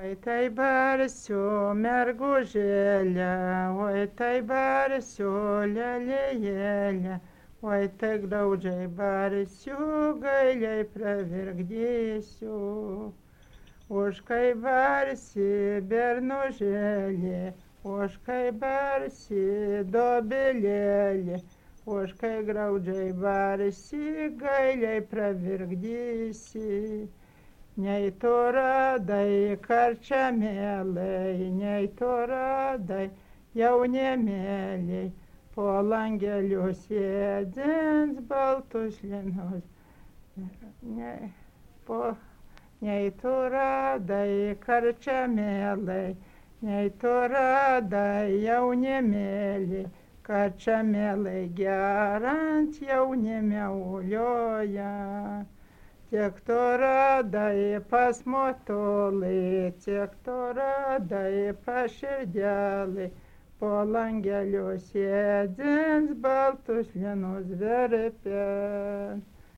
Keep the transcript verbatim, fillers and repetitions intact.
Oi tai barsiu mergužėlė, oi tai barsiu lelijėlė, oi tai graudžiai barsiu, gailiai pravirkdysiu. Už kai barsi bernužėlė, už kai barsi dobelėlė, už kai graudžiai barsi, gailiai pravirkdysi. Nei tu radai karčiamėlai, nei tu radai jaunėmėliai, po langeliu sėdint baltus linus. Nei, po, nei tu radai karčiamėlai, nei tu radai jaunėmėliai, karčiamėlai gerant jaunėme ulioja. Tiek tu radai pas motulį, tiek tu radai pas širdelį, po langeliu sėdint baltus linus verpent.